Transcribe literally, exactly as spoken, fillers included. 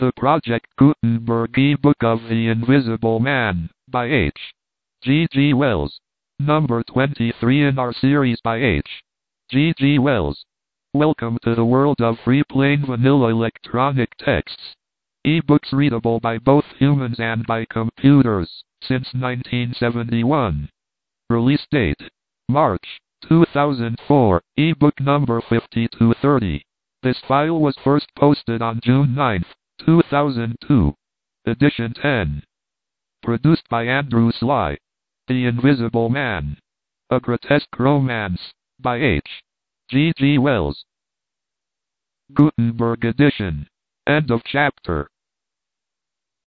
The Project Gutenberg ebook of The Invisible Man, by H. G. G. Wells. Number twenty-three in our series by H. G. G. Wells. Welcome to the world of free plain vanilla electronic texts. Ebooks readable by both humans and by computers, since nineteen seventy-one. Release date: March two thousand four, ebook number fifty-two thirty. This file was first posted on June ninth, two thousand two. Edition ten. Produced by Andrew Sly. The Invisible Man. A Grotesque Romance, by H. G. G. Wells. Gutenberg edition. End of chapter.